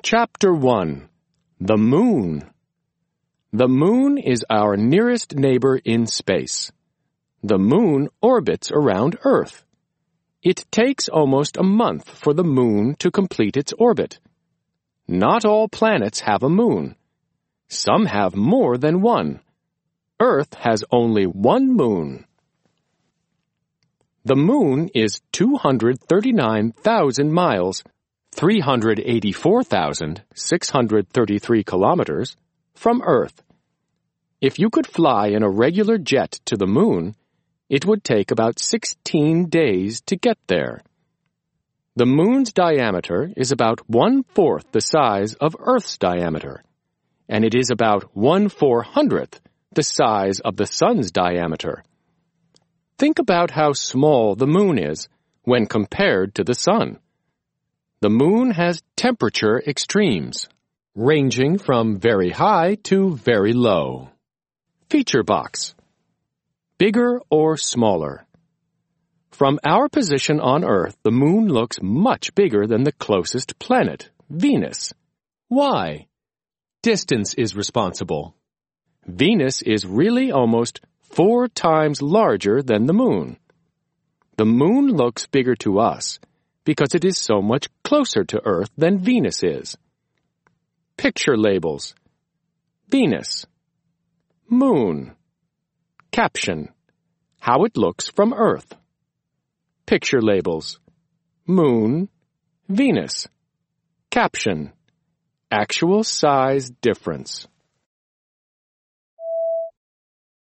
Chapter 1. The Moon. The Moon is our nearest neighbor in space. The Moon orbits around Earth. It takes almost a month for the Moon to complete its orbit. Not all planets have a moon. Some have more than one. Earth has only one moon. The Moon is 239,000 miles, 384,633 kilometers, from Earth. If you could fly in a regular jet to the Moon, it would take about 16 days to get there. The Moon's diameter is about 1/4 the size of Earth's diameter, and it is about 1/400th the size of the Sun's diameter. Think about how small the Moon is when compared to the Sun. The Moon has temperature extremes, ranging from very high to very low. Feature box. Bigger or smaller? From our position on Earth, the Moon looks much bigger than the closest planet, Venus. Why? Distance is responsible. Venus is really almost 4 times larger than the Moon. The Moon looks bigger to us because it is so much closer to Earth than Venus is. Picture labels. Venus. Moon. Caption. How it looks from Earth. Picture labels. Moon. Venus. Caption. Actual size difference.